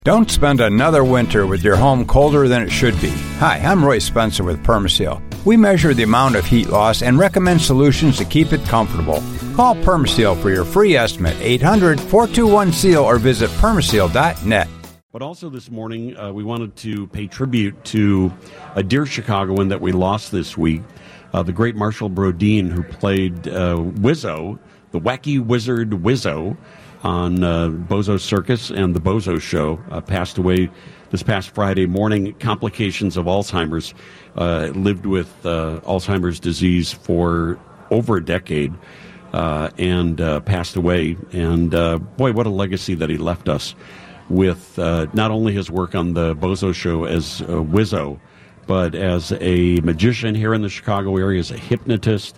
Don't spend another winter with your home colder than it should be. Hi, I'm Roy Spencer with Permaseal. We measure the amount of heat loss and recommend solutions to keep it comfortable. Call Permaseal for your free estimate, 800-421-SEAL, or visit permaseal.net. But also this morning, we wanted to pay tribute to a dear Chicagoan that we lost this week, the great Marshall Brodin, who played Wizzo, the wacky wizard Wizzo, on Bozo Circus and the Bozo Show. Passed away this past Friday morning. Complications of Alzheimer's. Lived with Alzheimer's disease for over a decade and passed away. And boy, what a legacy that he left us with not only his work on the Bozo Show as Wizzo, but as a magician here in the Chicago area, as a hypnotist.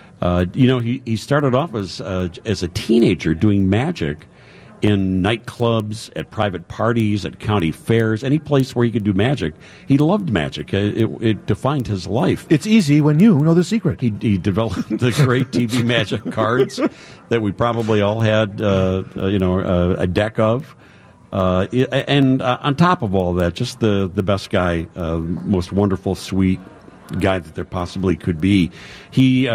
He started off as a teenager doing magic in nightclubs, at private parties, at county fairs, any place where he could do magic. He loved magic. It defined his life. It's easy when you know the secret. He developed the great TV magic cards that we probably all had, a deck of. And on top of all that, just the best guy, most wonderful, sweet guy that there possibly could be. He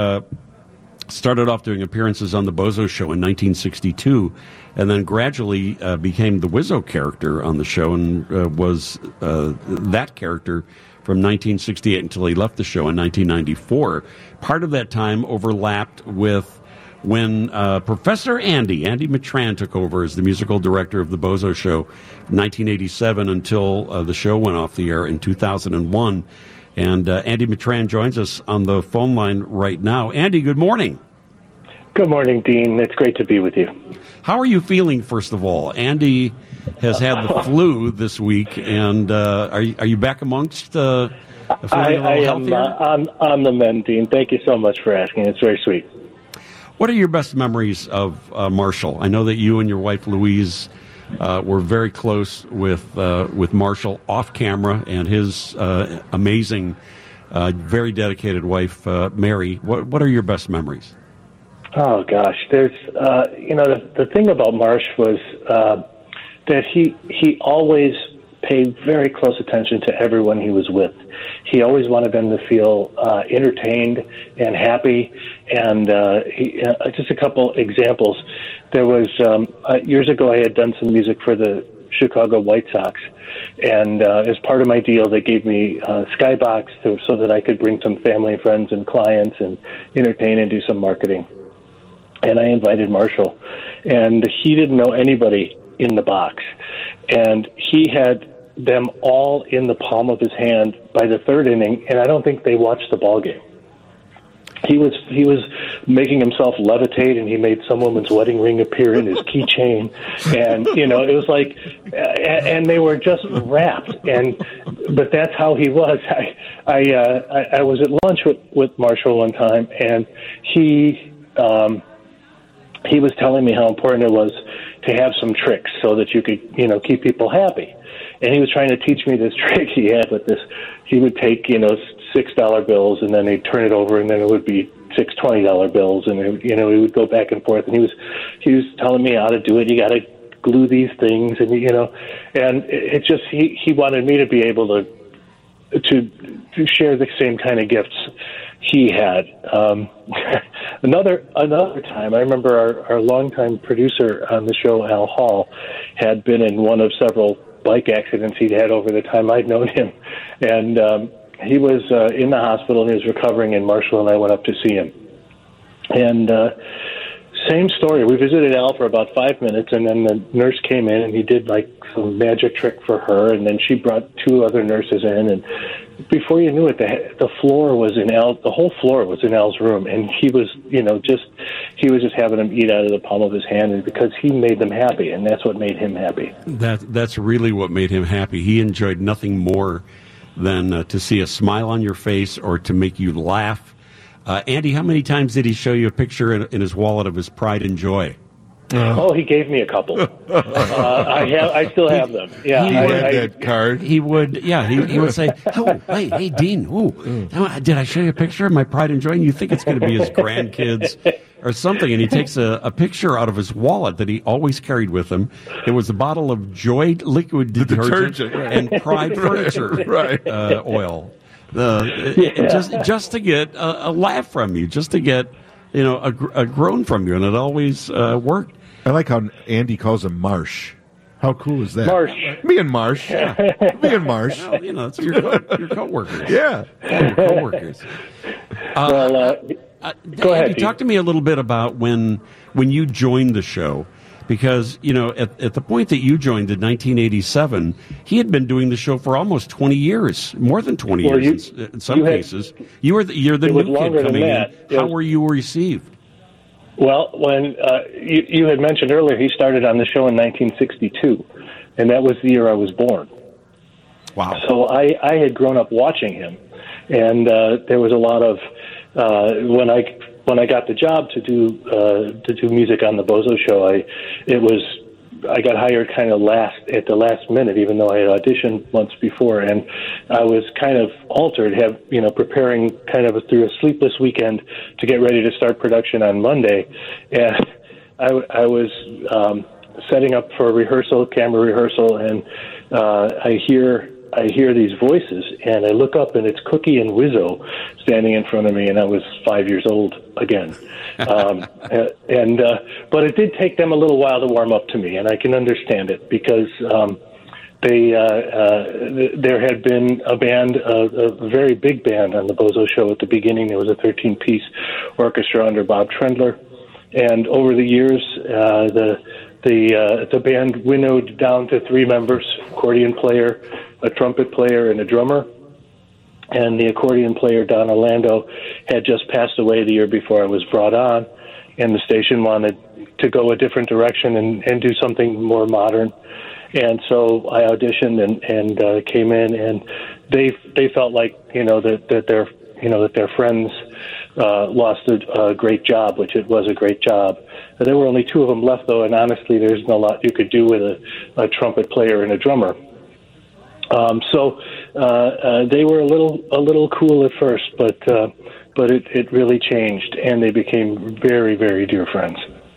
started off doing appearances on the Bozo Show in 1962, and then gradually became the Wizzo character on the show, and was that character from 1968 until he left the show in 1994. Part of that time overlapped with when Professor Andy Matran took over as the musical director of the Bozo Show from 1987 until the show went off the air in 2001. And Andy Matran joins us on the phone line right now. Andy, good morning. Good morning, Dean. It's great to be with you. How are you feeling, first of all? Andy has had the flu this week, and are you back amongst feeling a little healthier? I'm the mend, Dean. Thank you so much for asking. It's very sweet. What are your best memories of Marshall? I know that you and your wife, Louise, were very close with Marshall off camera, and his amazing, very dedicated wife, Mary. What are your best memories? Oh gosh, there's the thing about Marsh was that he always paid very close attention to everyone he was with. He always wanted them to feel entertained and happy. And just a couple examples. There was years ago I had done some music for the Chicago White Sox, and as part of my deal, they gave me Skybox so that I could bring some family and friends and clients and entertain and do some marketing. And I invited Marshall, and he didn't know anybody in the box, and he had them all in the palm of his hand by the third inning, and I don't think they watched the ball game. He was making himself levitate, and he made some woman's wedding ring appear in his keychain, and it was like, and they were just wrapped. But that's how he was. I was at lunch with Marshall one time, and he was telling me how important it was to have some tricks so that you could keep people happy. And he was trying to teach me this trick he had with this. He would take, $6 bills, and then he'd turn it over, and then it would be six $20 bills, and he would go back and forth. And he was telling me how to do it. You got to glue these things, and and it just he wanted me to be able to share the same kind of gifts he had. Another time, I remember our longtime producer on the show, Al Hall, had been in one of several bike accidents he'd had over the time I'd known him. And he was in the hospital, and he was recovering, and Marshall and I went up to see him. And same story. We visited Al for about 5 minutes, and then the nurse came in, and he did like some magic trick for her, and then she brought two other nurses in, and before you knew it, the floor was in the whole floor was in Al's room, and he was just having them eat out of the palm of his hand, and because he made them happy, and that's what made him happy. That's really what made him happy. He enjoyed nothing more than to see a smile on your face or to make you laugh. Andy, how many times did he show you a picture in his wallet of his pride and joy? Oh, he gave me a couple. I still have them. Yeah, he had that card. He would. Yeah, he would say, "Oh, hey, Dean. Did I show you a picture of my pride and joy?" And you think it's going to be his grandkids or something, and he takes a picture out of his wallet that he always carried with him. It was a bottle of Joy liquid detergent detergent, and Pride furniture Right. oil, just to get a laugh from you, just to get a groan from you, and it always worked. I like how Andy calls him Marsh. How cool is that? Marsh. Me and Marsh. Yeah. Me and Marsh. Well, it's your coworkers. Yeah. Your coworkers. Well, go ahead. Talk to me a little bit about when you joined the show, because at the point that you joined in 1987, he had been doing the show for almost 20 years, more than 20 years in some cases. You're the new kid coming in. How were you received? Well, when you had mentioned earlier, he started on the show in 1962, and that was the year I was born. Wow! So I had grown up watching him, and there was a lot of when I got the job to do music on the Bozo Show. I got hired kind of at the last minute, even though I had auditioned months before, and I was kind of altered, preparing kind of through a sleepless weekend to get ready to start production on Monday, and I was setting up for camera rehearsal, and I hear these voices, and I look up, and it's Cookie and Wizzo standing in front of me, and I was 5 years old again. But it did take them a little while to warm up to me, and I can understand it, because there had been a band, a very big band on the Bozo Show at the beginning. There was a 13-piece orchestra under Bob Trendler, and over the years, the band winnowed down to 3 members: accordion player, a trumpet player, and a drummer. And the accordion player, Don Orlando, had just passed away the year before I was brought on, and the station wanted to go a different direction and do something more modern. And so I auditioned and came in, and they felt like that their friends lost a great job, which it was a great job. There were only 2 of them left, though, and honestly, there's not a lot you could do with a trumpet player and a drummer. So they were a little cool at first, but it really changed, and they became very, very dear friends.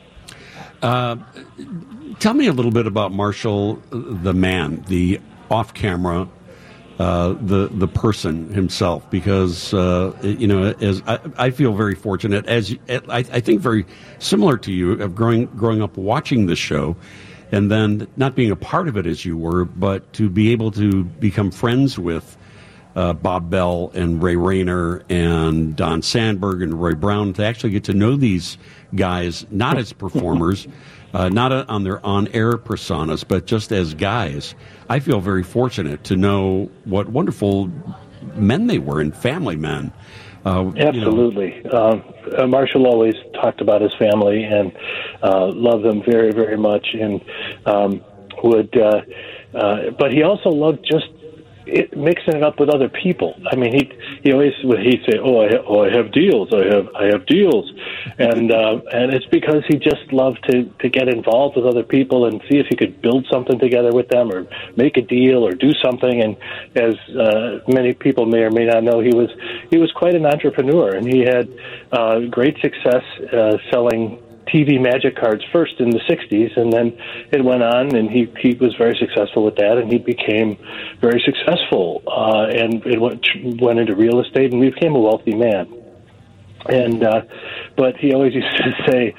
Tell me a little bit about Marshall, the man, the off-camera, the person himself, because as I feel very fortunate, as I think very similar to you, of growing up watching the show. And then not being a part of it as you were, but to be able to become friends with Bob Bell and Ray Rayner and Don Sandberg and Roy Brown, to actually get to know these guys, not as performers, not on their on-air personas, but just as guys. I feel very fortunate to know what wonderful men they were, and family men. Absolutely. Marshall always talked about his family and loved them very, very much, and but he also loved just mixing it up with other people. I mean, he'd say, I have deals, I have deals, and it's because he just loved to get involved with other people and see if he could build something together with them, or make a deal, or do something. And as many people may or may not know, he was quite an entrepreneur, and he had great success selling TV magic cards first in the 60s, and then it went on, and he was very successful with that, and he became very successful, and it went into real estate, and he became a wealthy man. And but he always used to say,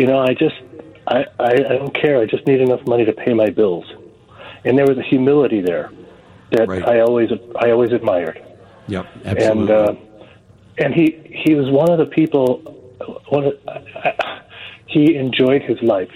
I don't care, I just need enough money to pay my bills. And there was a humility there that right. I always admired. Yep, absolutely. And he was one of the people. He enjoyed his life.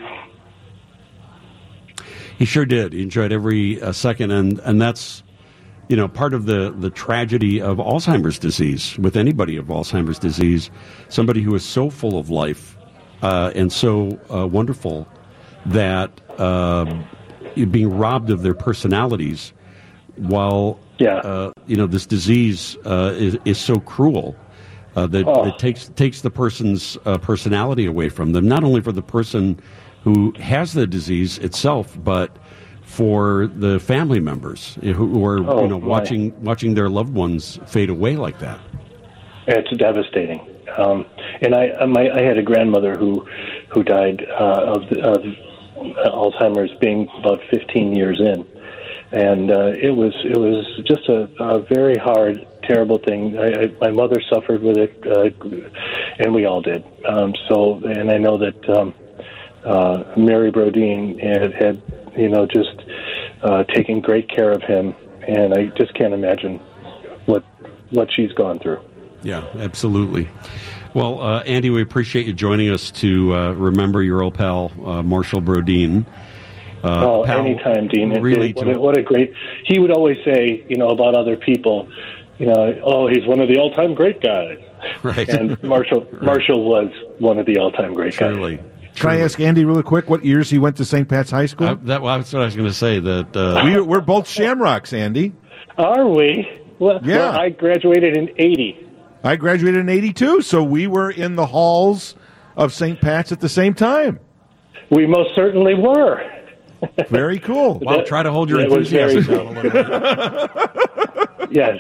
He sure did. He enjoyed every second, and that's part of the tragedy of Alzheimer's disease. With anybody of Alzheimer's disease, somebody who is so full of life and so wonderful that being robbed of their personalities, while this disease is so cruel. That takes the person's personality away from them, not only for the person who has the disease itself, but for the family members who are watching their loved ones fade away like that. It's devastating. And I had a grandmother who died of Alzheimer's, being about 15 years in, and it was just a very hard, terrible thing. My mother suffered with it, and we all did. And I know that Mary Brodeen had just taken great care of him, and I just can't imagine what she's gone through. Yeah, absolutely. Well, Andy, we appreciate you joining us to remember your old pal, Marshall Brodeen. Pal, anytime, Dean. Really, what a great... He would always say, about other people, he's one of the all-time great guys. Right. And Marshall was one of the all-time great guys. Can I ask Andy really quick what years he went to St. Pat's High School? That's what I was going to say. That we're both Shamrocks, Andy. Are we? Well, I graduated in 80. I graduated in 82, so we were in the halls of St. Pat's at the same time. We most certainly were. Very cool. Well, try to hold your enthusiasm down a little bit. Yes.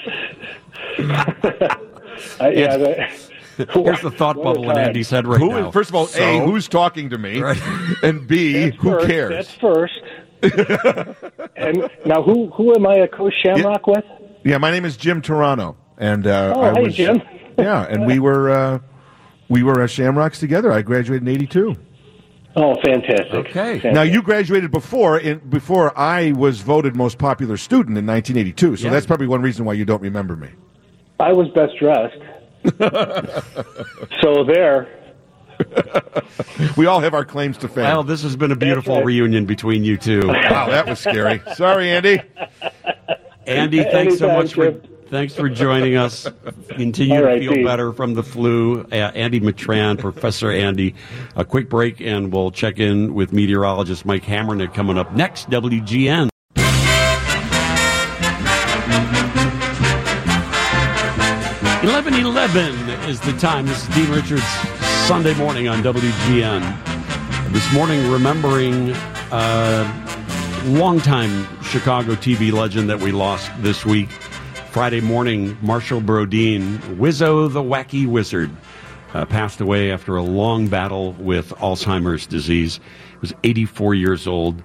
Here's the thought bubble in Andy's head now. First of all, A, who's talking to me? Right. And B, who cares? That's first. And now, who am I a co-Shamrock with? Yeah, my name is Jim Toronto, and hey, Jim. Yeah, and we were Shamrocks together. I graduated in 82. Oh, fantastic! Okay. Fantastic. Now you graduated before I was voted most popular student in 1982. So that's probably one reason why you don't remember me. I was best dressed. So there. We all have our claims to fame. Well, this has been a beautiful reunion between you two. Wow, that was scary. Sorry, Andy. Andy, thanks so much thanks for joining us. Continue to feel better from the flu. Andy Matran, Professor Andy. A quick break, and we'll check in with meteorologist Mike Hammernick coming up next. WGN. 11:11 is the time. This is Dean Richards, Sunday morning on WGN. This morning, remembering longtime Chicago TV legend that we lost this week. Friday morning, Marshall Brodeen, Wizzo the Wacky Wizard, passed away after a long battle with Alzheimer's disease. He was 84 years old,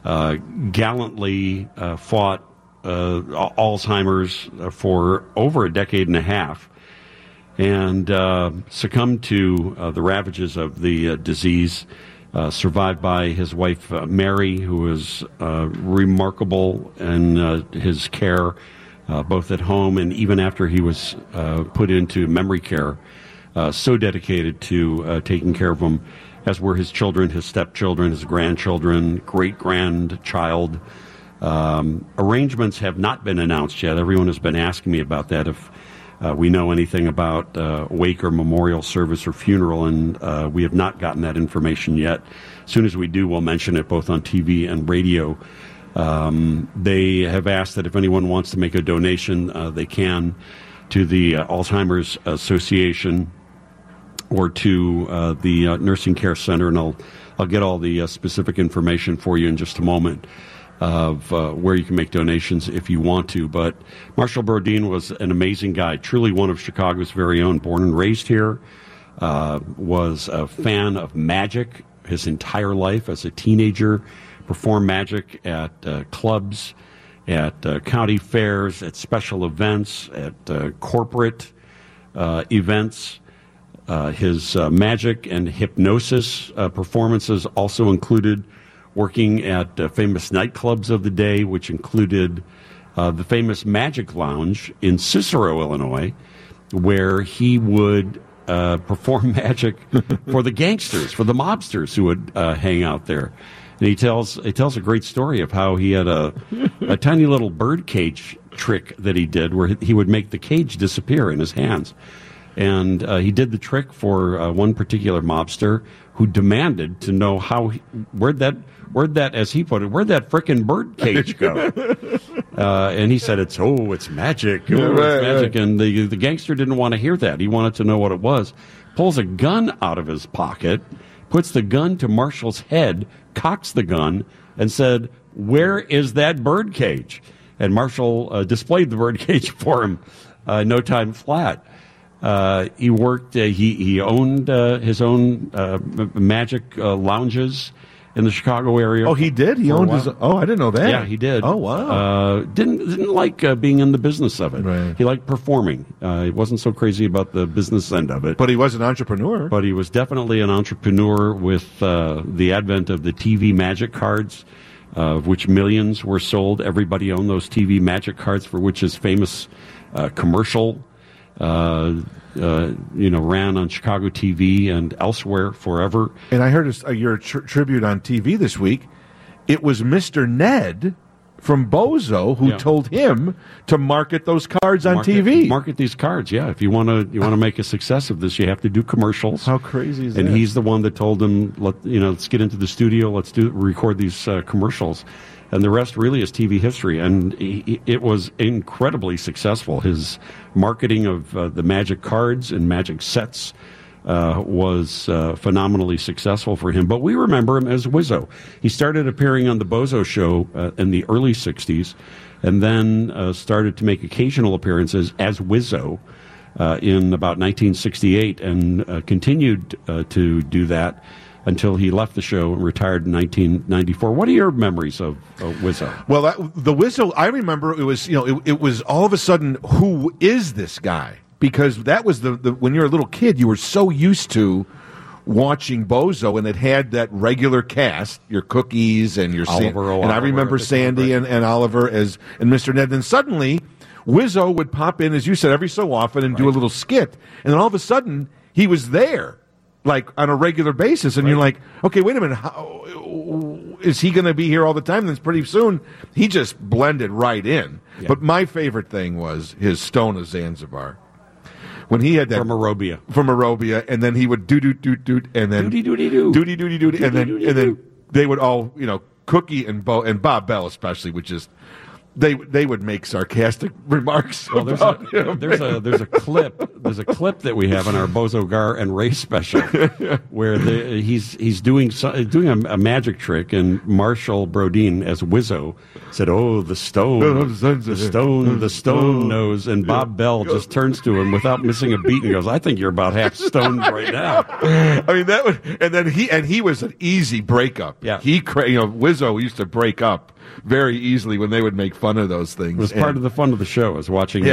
gallantly fought Alzheimer's for over a decade and a half, and succumbed to the ravages of the disease, survived by his wife, Mary, who was remarkable in his care, both at home and even after he was put into memory care, so dedicated to taking care of him, as were his children, his stepchildren, his grandchildren, great-grandchild. Arrangements have not been announced yet. Everyone has been asking me about that, if we know anything about wake or memorial service or funeral, and we have not gotten that information yet. As soon as we do, we'll mention it both on TV and radio. They have asked that if anyone wants to make a donation, they can, to the Alzheimer's Association or to the Nursing Care Center, and I'll get all the specific information for you in just a moment of where you can make donations if you want to. But Marshall Brodeen was an amazing guy, truly one of Chicago's very own, born and raised here, was a fan of magic his entire life as a teenager, performed magic at clubs, at county fairs, at special events, at corporate events. His magic and hypnosis performances also included working at famous nightclubs of the day, which included the famous Magic Lounge in Cicero, Illinois, where he would perform magic for the gangsters, for the mobsters who would hang out there. And he tells a great story of how he had a tiny little bird cage trick that he did, where he would make the cage disappear in his hands. And he did the trick for one particular mobster who demanded to know where'd that, as he put it, where'd that frickin' bird cage go? And he said, it's magic. It's magic. Right. And the gangster didn't want to hear that. He wanted to know what it was. Pulls a gun out of his pocket, puts the gun to Marshall's head, cocks the gun, and said, where is that bird cage? And Marshall displayed the bird cage for him no time flat. He worked. He owned his own magic lounges in the Chicago area. Oh, he did? He owned his... Oh, I didn't know that. Yeah, he did. Oh, wow. Didn't like being in the business of it. Right. He liked performing. He wasn't so crazy about the business end of it. But he was an entrepreneur. But he was definitely an entrepreneur with the advent of the TV magic cards, of which millions were sold. Everybody owned those TV magic cards, for which his famous commercial ran on Chicago TV and elsewhere forever. And I heard your tribute on TV this week. It was Mr. Ned from Bozo who told him to market those cards on TV. Market these cards, yeah. If you want to make a success of this, you have to do commercials. How crazy is that? And he's the one that told him, let's get into the studio, let's record these commercials. And the rest really is TV history. And it was incredibly successful. His marketing of the magic cards and magic sets was phenomenally successful for him. But we remember him as Wizzo. He started appearing on the Bozo Show in the early 60s and then started to make occasional appearances as Wizzo in about 1968 and continued to do that until he left the show and retired in 1994. What are your memories of Wizzo? Well, the Wizzo, I remember it was, it was all of a sudden, who is this guy? Because that was the when you're a little kid, you were so used to watching Bozo, and it had that regular cast, your Cookies and your Oliver O'Oliver, and I remember Sandy and Oliver and Mr. Ned. Then suddenly, Wizzo would pop in, as you said, every so often and do a little skit, and then all of a sudden he was there, like on a regular basis, and you're like, okay, wait a minute, how is he going to be here all the time? Then pretty soon he just blended right in. Yeah. But my favorite thing was his Stone of Zanzibar. When he had that from Arabia, and then he would doot, and then doot, and then they would all, Cookie and Bob Bell especially, which is they would make sarcastic remarks. Well, there's a clip that we have in our Bozo Gar and Ray special where he's doing a magic trick, and Marshall Brodeen as Wizzo said, "Oh, the stone knows," and Bob Bell just turns to him without missing a beat and goes, "I think you're about half stoned right now." I mean that would, and then he was an easy breakup. Yeah, Wizzo used to break up very easily when they would make fun of those things. It was part of the fun of the show, is watching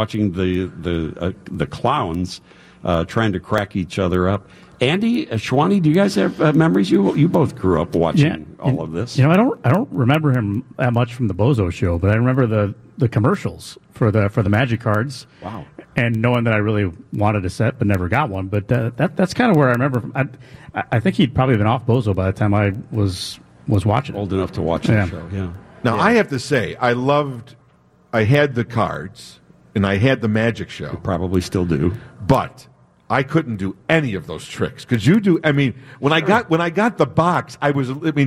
the clowns trying to crack each other up. Andy, Shwani, do you guys have memories? You both grew up watching all of this. I don't remember him that much from the Bozo Show, but I remember the commercials for the magic cards. Wow! And knowing that I really wanted a set but never got one, but that's kind of where I remember from. I think he'd probably been off Bozo by the time I was watching. Old enough to watch the show. Yeah. Now I have to say, I had the cards and I had the magic show. You probably still do, but I couldn't do any of those tricks. Could you do? I mean, when I got the box, on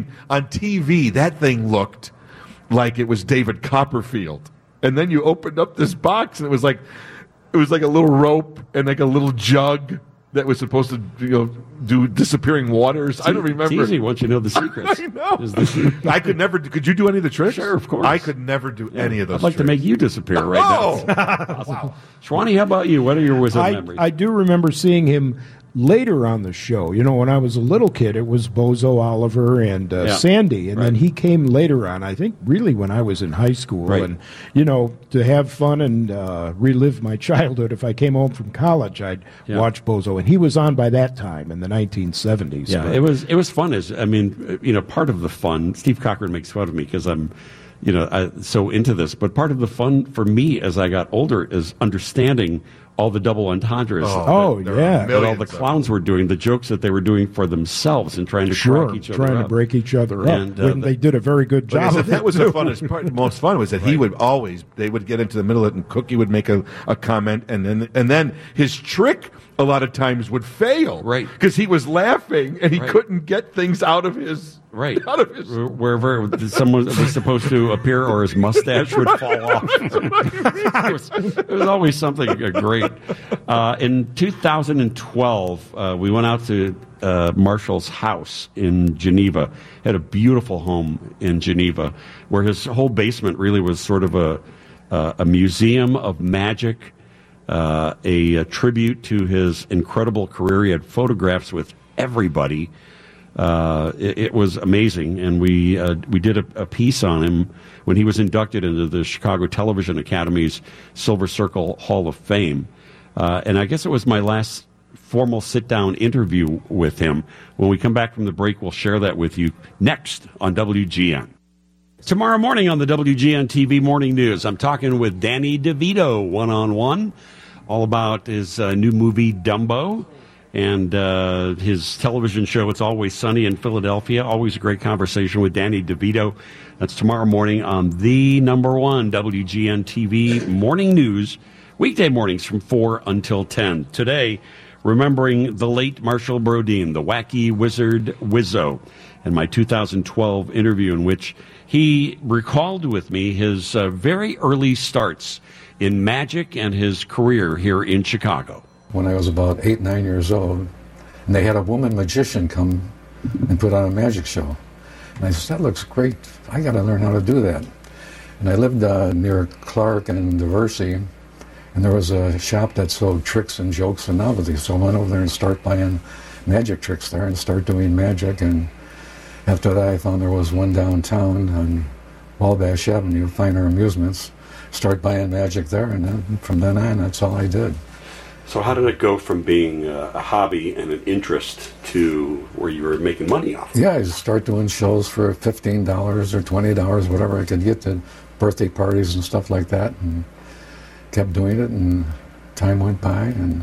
TV that thing looked like it was David Copperfield, and then you opened up this box and it was like a little rope and like a little jug that was supposed to do disappearing waters. I don't remember. It's easy once you know the secrets. I know. I could never. Could you do any of the tricks? Sure, of course. I could never do any of those. I'd like to make you disappear right now. Wow. Shwani, how about you? What are your Wizard memories? I do remember seeing him later on the show. When I was a little kid, it was Bozo, Oliver, and Sandy, and then he came later on. I think really when I was in high school, and to have fun and relive my childhood. If I came home from college, I'd watch Bozo, and he was on by that time in the 1970s. Yeah, it was fun. Part of the fun. Steve Cochran makes fun of me because I'm so into this, but part of the fun for me as I got older is understanding all the double entendres. That all the clowns were doing, the jokes that they were doing for themselves and trying to crack each other up. Trying to break each other up. And they did a very good job of that. Was the funnest part. The most fun was that he would always, they would get into the middle of it and Cookie would make a comment, and then his trick a lot of times would fail. Right. Because he was laughing and he couldn't get things out of his... Right. Out of his... Wherever someone was supposed to appear or his mustache would fall off. It was always something great. In 2012, we went out to Marshall's house in Geneva. He had a beautiful home in Geneva where his whole basement really was sort of a museum of magic a tribute to his incredible career. He had photographs with everybody. It was amazing, and we did a piece on him when he was inducted into the Chicago Television Academy's Silver Circle Hall of Fame. And I guess it was my last formal sit-down interview with him. When we come back from the break, we'll share that with you next on WGN. Tomorrow morning on the WGN TV Morning News, I'm talking with Danny DeVito one-on-one, all about his new movie, Dumbo, and his television show, It's Always Sunny in Philadelphia. Always a great conversation with Danny DeVito. That's tomorrow morning on the number one WGN TV Morning News, weekday mornings from 4 until 10. Today, remembering the late Marshall Brodin, the wacky wizard Wizzo, and my 2012 interview in which he recalled with me his very early starts in magic and his career here in Chicago. When I was about 8, 9 years old, and they had a woman magician come and put on a magic show. And I said, that looks great. I got to learn how to do that. And I lived near Clark and Diversey, and there was a shop that sold tricks and jokes and novelties. So I went over there and started buying magic tricks there and started doing magic. And after that, I found there was one downtown on Wabash Avenue, Finer Amusements. Started buying magic there, and then from then on, that's all I did. So how did it go from being a hobby and an interest to where you were making money off of it? Yeah, I started doing shows for $15 or $20, whatever I could get, to birthday parties and stuff like that, and kept doing it, and time went by, and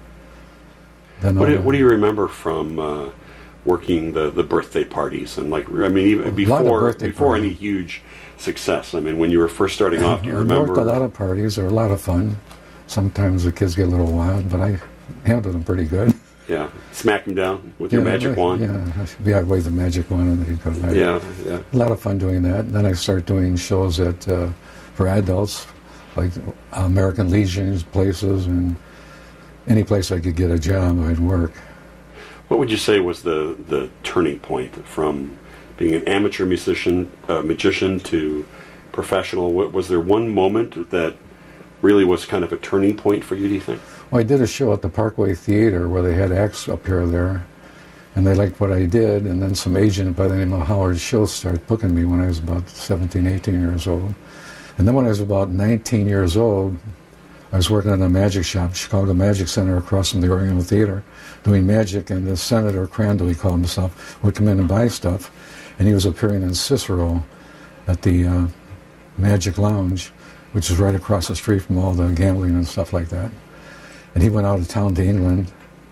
then what do you remember from working the birthday parties? And even before any huge success, when you were first starting off, do you remember? I worked a lot of parties. They were a lot of fun. Sometimes the kids get a little wild, but I handled them pretty good. Yeah, smack them down with your magic wand. Yeah, I waved the magic wand and he'd go back. Yeah. A lot of fun doing that. Then I started doing shows for adults, like American Legion places, and any place I could get a job, I'd work. What would you say was the turning point from being an amateur magician to professional? Was there one moment that really was kind of a turning point for you, do you think? Well, I did a show at the Parkway Theater where they had acts up here there, and they liked what I did, and then some agent by the name of Howard Schultz started booking me when I was about 17, 18 years old. And then when I was about 19 years old, I was working in a magic shop, Chicago Magic Center, across from the Oriental Theater, doing magic, and the Senator Crandall, he called himself, would come in and buy stuff, and he was appearing in Cicero at the Magic Lounge, which is right across the street from all the gambling and stuff like that. And he went out of town to England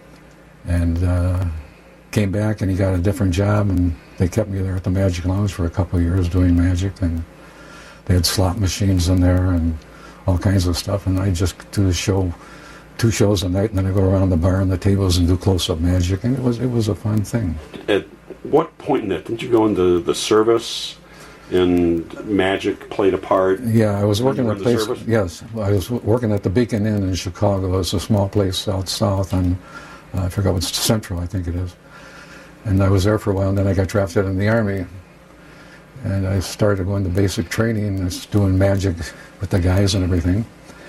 and came back, and he got a different job, and they kept me there at the Magic Lounge for a couple of years doing magic, and they had slot machines in there and all kinds of stuff, and I just do the show, 2 shows a night, and then I go around the bar and the tables and do close-up magic, and it was a fun thing. At what point in that, didn't you go into the service and magic played a part? Yeah, I was working at a place. Yes, I was working at the Beacon Inn in Chicago. It's a small place out south, and I forgot what's Central, I think it is. And I was there for a while, and then I got drafted in the Army, and I started going to basic training, and doing magic with the guys and everything.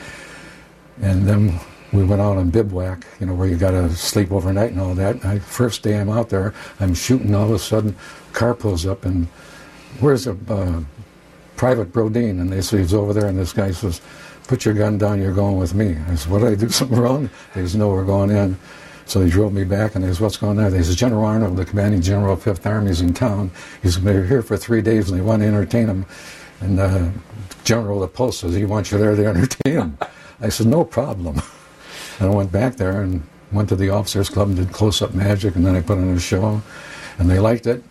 And then we went out on bivouac, where you got to sleep overnight and all that. First day I'm out there, I'm shooting. All of a sudden, car pulls up, and where's a Private Brodin? And they say he's over there, and this guy says, put your gun down, you're going with me. I said, what, did I do something wrong? They said, no, we're going in. So they drove me back, and they said, what's going on? They said, General Arnold, the commanding general of 5th Army, is in town. He's been here for 3 days, and they want to entertain him. And the general of the post says, he wants you there to entertain him. I said, no problem. And I went back there and went to the officers' club and did close-up magic, and then I put on a show, and they liked it.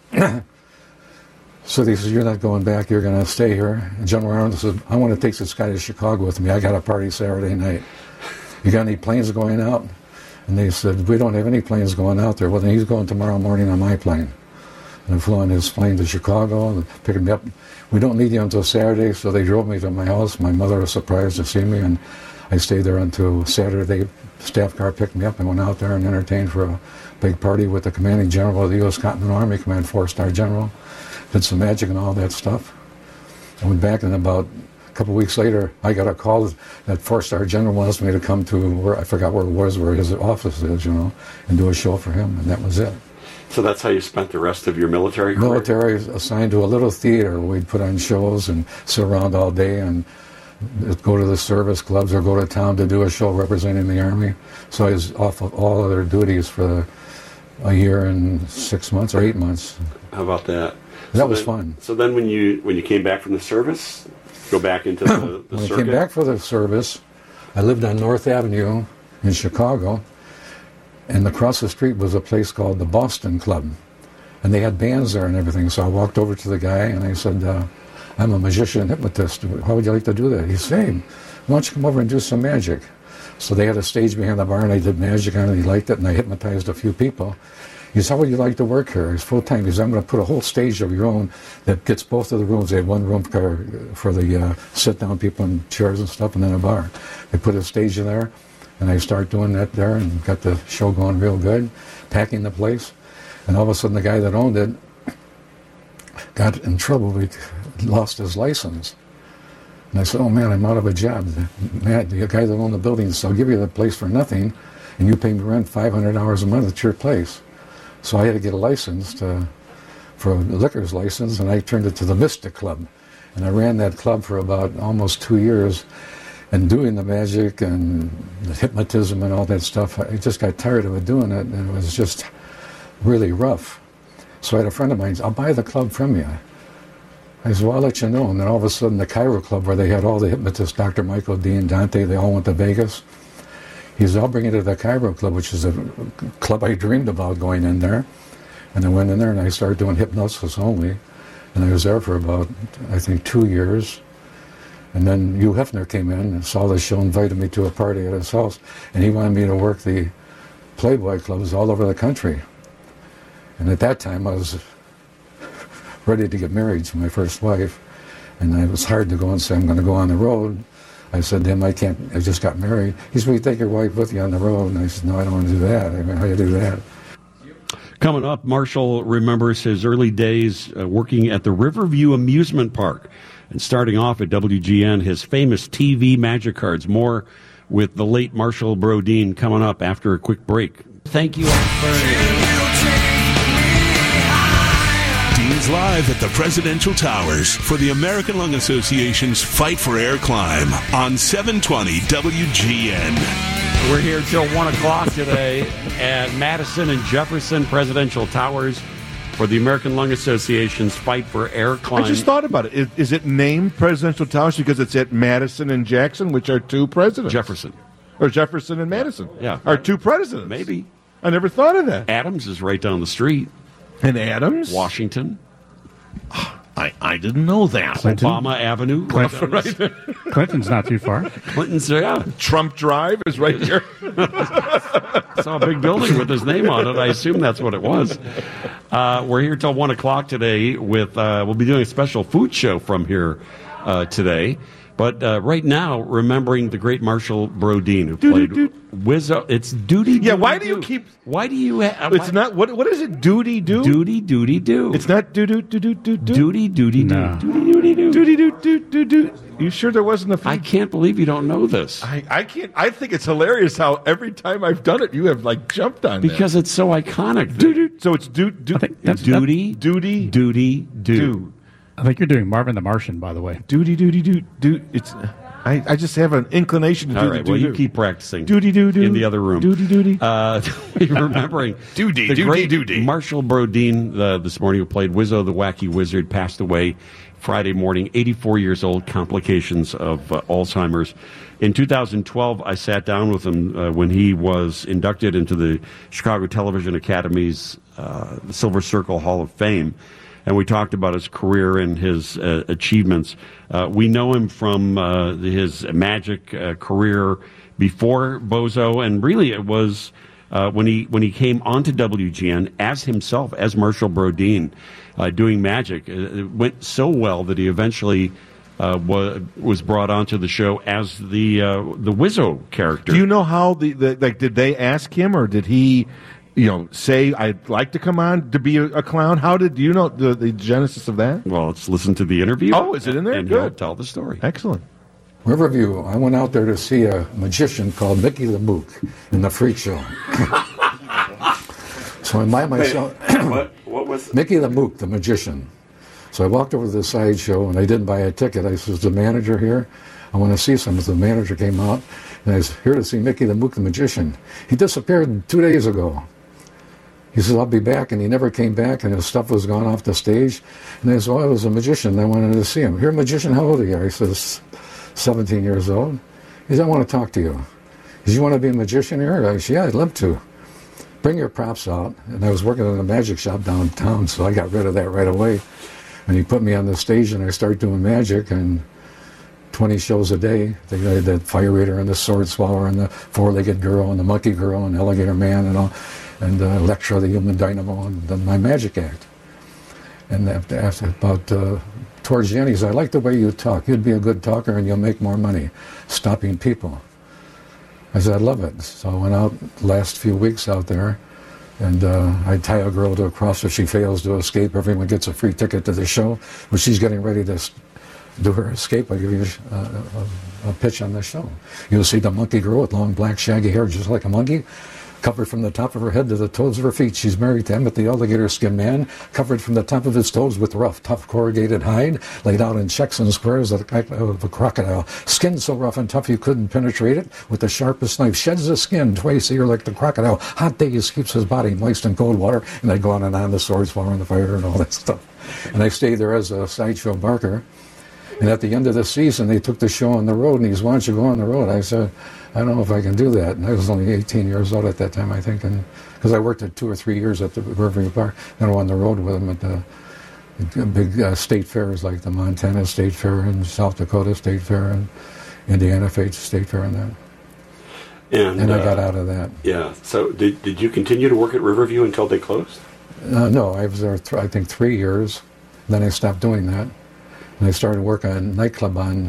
So they said, you're not going back, you're going to stay here. And General Arnold said, I want to take this guy to Chicago with me. I got a party Saturday night. You got any planes going out? And they said, we don't have any planes going out there. Well, then he's going tomorrow morning on my plane. And I flew on his plane to Chicago and picked me up. We don't need you until Saturday, so they drove me to my house. My mother was surprised to see me, and I stayed there until Saturday. Staff car picked me up and went out there and entertained for a big party with the commanding general of the U.S. Continental Army, Command 4-star General. Did some magic and all that stuff. I went back, and about couple of weeks later, I got a call that 4-star general wants me to come to where, I forgot where it was, where his office is, and do a show for him, and that was it. So that's how you spent the rest of your military career? Military, assigned to a little theater where we'd put on shows and sit around all day and go to the service clubs or go to town to do a show representing the Army. So I was off of all other duties for a year and 6 months or 8 months. How about that? That was fun. So then when you came back from the service, go back into the when circuit? I came back for the service, I lived on North Avenue in Chicago, and across the street was a place called the Boston Club. And they had bands there and everything, so I walked over to the guy and I said, I'm a magician and hypnotist. How would you like to do that? He said, hey, why don't you come over and do some magic? So they had a stage behind the bar, and I did magic on it, and he liked it, and I hypnotized a few people. He said, how would you like to work here? He's full-time. He said, I'm going to put a whole stage of your own that gets both of the rooms. They had one room for the sit-down people and chairs and stuff, and then a bar. They put a stage in there, and I started doing that there and got the show going real good, packing the place. And all of a sudden, the guy that owned it got in trouble. He lost his license. And I said, oh, man, I'm out of a job. Matt, the guy that owned the building said, I'll give you the place for nothing, and you pay me rent $500 a month at your place. So I had to get a license for a liquor's license, and I turned it to the Mystic Club. And I ran that club for about almost 2 years, and doing the magic and the hypnotism and all that stuff. I just got tired of it doing it, and it was just really rough. So I had a friend of mine, I'll buy the club from you. I said, well, I'll let you know. And then all of a sudden, the Cairo Club, where they had all the hypnotists, Dr. Michael Dean, Dante, they all went to Vegas. He said, I'll bring you to the Cairo Club, which is a club I dreamed about going in there. And I went in there, and I started doing hypnosis only. And I was there for about, I think, 2 years. And then Hugh Hefner came in and saw the show, invited me to a party at his house. And he wanted me to work the Playboy clubs all over the country. And at that time, I was ready to get married to my first wife, and it was hard to go and say, I'm going to go on the road. I said to him, I can't, I just got married. He said, well, you take your wife with you on the road. And I said, no, I don't want to do that. I mean, how do you do that? Coming up, Marshall remembers his early days working at the Riverview Amusement Park. And starting off at WGN, his famous TV magic cards. More with the late Marshall Brodin coming up after a quick break. Thank you all for... Dean's live at the Presidential Towers for the American Lung Association's Fight for Air Climb on 720 WGN. We're here till 1 o'clock today at Madison and Jefferson Presidential Towers for the American Lung Association's Fight for Air Climb. I just thought about it. Is it named Presidential Towers because it's at Madison and Jackson, which are two presidents? Jefferson. Or Jefferson and Madison. Yeah. Are two presidents. Maybe. I never thought of that. Adams is right down the street. And Adams? Washington. I didn't know that. Clinton. Obama Avenue. Right. Clinton's not too far. Clinton's, yeah. Trump Drive is right here. Saw a big building with his name on it. I assume that's what it was. We're here till 1 o'clock today with, we'll be doing a special food show from here today. But right now, remembering the great Marshall Brodin, who played Wizzo. It's Duty. Yeah, why do you keep... Why do you... It's not... What is it? Duty do? Duty, duty, do. It's not do. Duty, duty, do. No. Duty, duty, do. You sure there wasn't a... I can't believe you don't know this. I can't... I think it's hilarious how every time I've done it, you have, like, jumped on because it's so iconic. So it's duty, do. I think you're doing Marvin the Martian, by the way. Duty, do. It's... I just have an inclination to do. All right, well, you keep practicing. Duty, in the other room. Duty. Remembering the great Marshall Brodin this morning, who played Wizzo the Wacky Wizard, passed away Friday morning, 84 years old, complications of Alzheimer's. In 2012, I sat down with him when he was inducted into the Chicago Television Academy's Silver Circle Hall of Fame. And we talked about his career and his achievements. We know him from his magic career before Bozo, and really it was when he came onto WGN as himself, as Marshall Brodin, doing magic. It went so well that he eventually was brought onto the show as the Wizzo character. Do you know how did they ask him, or did he say I'd like to come on to be a clown? Do you know the genesis of that? Well, let's listen to the interview. Oh, is it in there? And Good. he'll tell the story. Excellent. Riverview, I went out there to see a magician called Mickey the Mook in the freak show. So I buy myself... What was it? Mickey the Mook, the magician. So I walked over to the sideshow, and I didn't buy a ticket. I said, "Is the manager here? I want to see something." The manager came out, and I was here to see Mickey the Mook, the magician. He disappeared 2 days ago. He says, "I'll be back," and he never came back, and his stuff was gone off the stage. And I said, "Well, I was a magician. I wanted to see him." "You're a magician? How old are you?" I says, 17 years old. He said, "I want to talk to you." He said, "You want to be a magician here?" I said, "Yeah, I'd love to." "Bring your props out." And I was working in a magic shop downtown, so I got rid of that right away. And he put me on the stage, and I started doing magic, and 20 shows a day. They had the Fire Eater and the Sword Swallower and the Four-Legged Girl and the Monkey Girl and Alligator Man and all, and Electra, the Human Dynamo, and then my magic act. And after about towards the end, he said, "I like the way you talk. You'd be a good talker, and you'll make more money stopping people." I said, "I'd love it." So I went out the last few weeks out there, and I tie a girl to a cross. If she fails to escape, everyone gets a free ticket to the show. When she's getting ready to do her escape, I give you a pitch on the show. You'll see the monkey girl with long black shaggy hair, just like a monkey, covered from the top of her head to the toes of her feet. She's married to Emmett the alligator skin man, covered from the top of his toes with rough, tough corrugated hide, laid out in checks and squares of a crocodile. Skin so rough and tough you couldn't penetrate it with the sharpest knife. Sheds the skin twice a year like the crocodile. Hot days keeps his body moist in cold water. And I go on and on, the Sword Swallower and the Fire and all that stuff. And I stayed there as a sideshow barker. And at the end of the season, they took the show on the road, and he said, "Why don't you go on the road?" I said, "I don't know if I can do that." And I was only 18 years old at that time, I think, and because I worked at 2 or 3 years at the Riverview Park, and I went on the road with him at the big state fairs like the Montana State Fair and South Dakota State Fair and Indiana State Fair and that. And I got out of that. Yeah. So did you continue to work at Riverview until they closed? No, I was there, I think, 3 years. Then I stopped doing that. And I started working at a nightclub on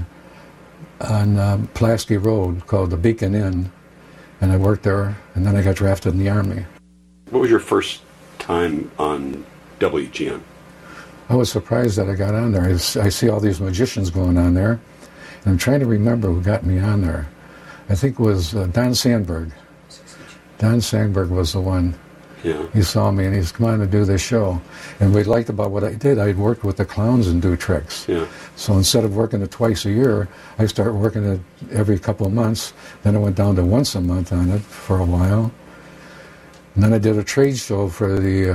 Pulaski Road called the Beacon Inn. And I worked there, and then I got drafted in the Army. What was your first time on WGN? I was surprised that I got on there. I see all these magicians going on there, and I'm trying to remember who got me on there. I think it was Don Sandberg. Don Sandberg was the one. Yeah. He saw me, and he said, "Come on to do this show." And what he liked about what I did, I'd worked with the clowns and do tricks. Yeah. So instead of working it twice a year, I started working it every couple of months. Then I went down to once a month on it for a while. And then I did a trade show for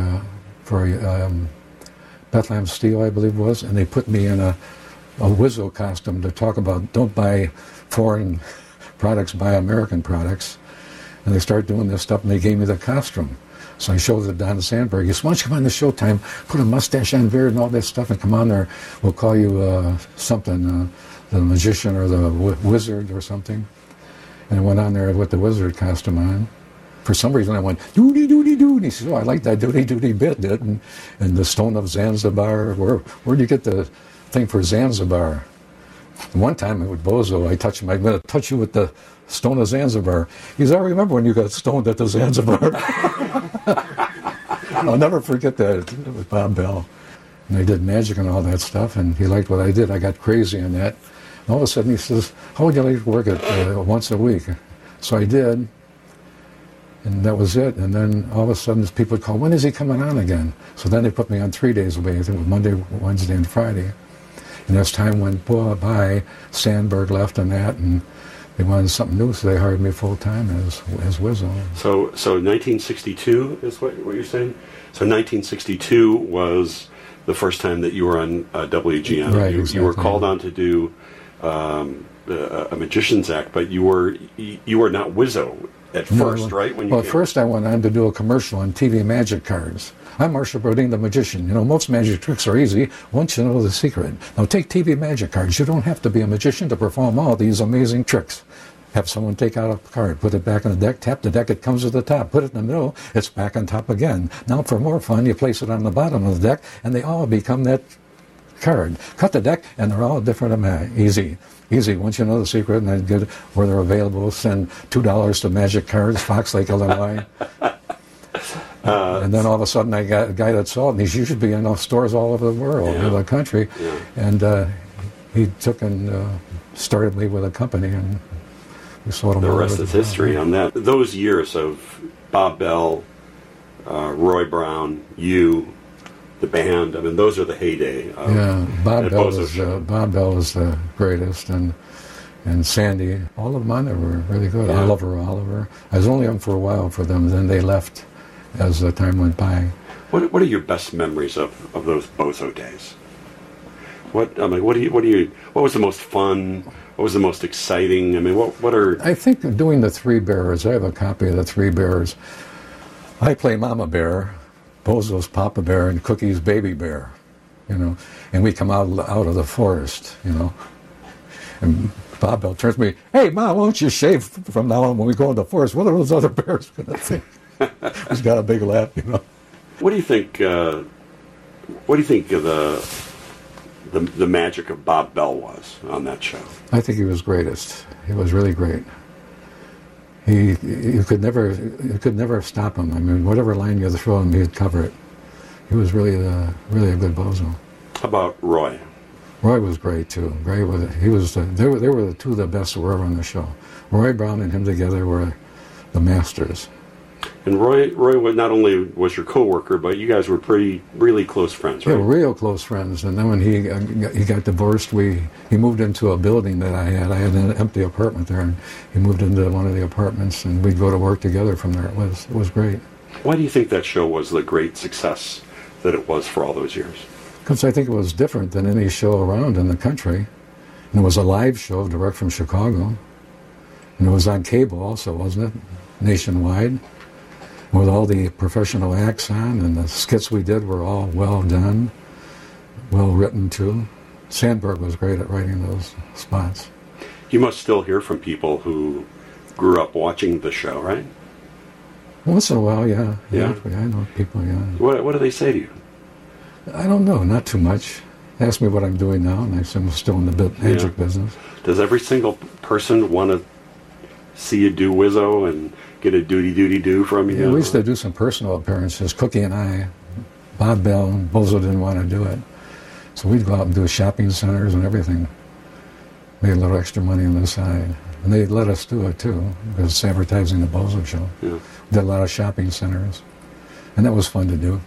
Bethlehem Steel, I believe it was, and they put me in a Wizzo costume to talk about don't buy foreign products, buy American products. And they started doing this stuff, and they gave me the costume. So I showed it to Don Sandberg. He said, "Why don't you come on the Showtime, put a mustache on, beard, and all that stuff, and come on there. We'll call you something, the magician or the wizard or something." And I went on there with the wizard costume on. For some reason, I went, "Doody, doody, doo." And he said, "Oh, I like that doody, doody bit, did." And the Stone of Zanzibar. Where'd you get the thing for Zanzibar? And one time with Bozo, I touched him. I'm going to touch you with the Stone of Zanzibar. He said, "I remember when you got stoned at the Zanzibar." I'll never forget that with Bob Bell. And I did magic and all that stuff, and he liked what I did. I got crazy in that. And all of a sudden he says, "How would you like to work it once a week?" So I did, and that was it. And then all of a sudden people would call, "When is he coming on again?" So then they put me on 3 days a week. I think it was Monday, Wednesday, and Friday. And as time went by, Sandberg left and that, and they wanted something new, so they hired me full-time as Wizzo. So 1962 is what you're saying? So 1962 was the first time that you were on WGN. Right, you exactly. were called on to do a magician's act, but you were not Wizzo at first, right? At first I went on to do a commercial on TV magic cards. I'm Marshall Brodeen, the magician. You know, most magic tricks are easy once you know the secret. Now take TV magic cards. You don't have to be a magician to perform all these amazing tricks. Have someone take out a card, put it back on the deck, tap the deck, it comes to the top. Put it in the middle, it's back on top again. Now for more fun, you place it on the bottom of the deck, and they all become that card. Cut the deck, and they're all different. Easy. Once you know the secret, and then get where they're available, send $2 to Magic Cards, Fox Lake, Illinois. And then all of a sudden I got a guy that saw it, and he should be in stores all over the world, in the country. Yeah. And he took and started me with a company, and we sold them. The rest is history on that. Those years of Bob Bell, Roy Brown, you, the band, I mean, those are the heyday. Bob Bell was the greatest, and Sandy, all of them on there were really good. Yeah. Oliver. I was only on for a while for them, then they left as the time went by. What are your best memories of those Bozo days? What was the most fun? What was the most exciting? I mean, what are... I think doing the Three Bears, I have a copy of the Three Bears. I play Mama Bear, Bozo's Papa Bear, and Cookie's Baby Bear, and we come out of the forest, and Bob Bell turns to me, "Hey, Mom, why don't you shave from now on when we go in the forest? What are those other bears going to think?" He's got a big laugh, What do you think? What do you think of the magic of Bob Bell was on that show? I think he was greatest. He was really great. You could never stop him. I mean, whatever line you throw him, he'd cover it. He was really a good Bozo. How about Roy? Roy was great too. They were the two of the best that were ever on the show. Roy Brown and him together were the masters. And Roy not only was your co-worker, but you guys were really close friends, right? Yeah, real close friends. And then when he got divorced, he moved into a building that I had. I had an empty apartment there, and he moved into one of the apartments, and we'd go to work together from there. It was great. Why do you think that show was the great success that it was for all those years? Because I think it was different than any show around in the country. And it was a live show direct from Chicago. And it was on cable also, wasn't it? Nationwide. With all the professional acts on, and the skits we did were all well done, well written too. Sandberg was great at writing those spots. You must still hear from people who grew up watching the show, right? Once in a while, yeah. Yeah, I know people, yeah. What do they say to you? I don't know, not too much. They ask me what I'm doing now, and I say I'm still in the magic business. Does every single person want to see you do Wizzo and get a do from you? Yeah, we used to do some personal appearances, Cookie and I. Bob Bell and Bozo didn't want to do it. So we'd go out and do shopping centers and everything. Made a little extra money on the side. And they let us do it too, because it's advertising the Bozo show. Yeah. Did a lot of shopping centers. And that was fun to do.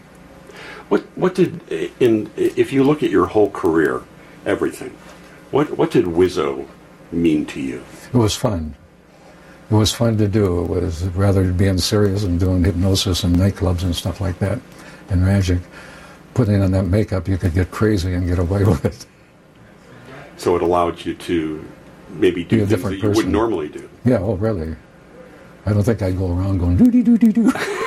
If you look at your whole career, everything, what did Wizzo mean to you? It was fun. It was fun to do. It was rather being serious and doing hypnosis and nightclubs and stuff like that, and magic. Putting on that makeup, you could get crazy and get away with it. So it allowed you to maybe do things that you wouldn't normally do. Yeah, oh really? I don't think I'd go around going doo-dee-doo-dee-doo.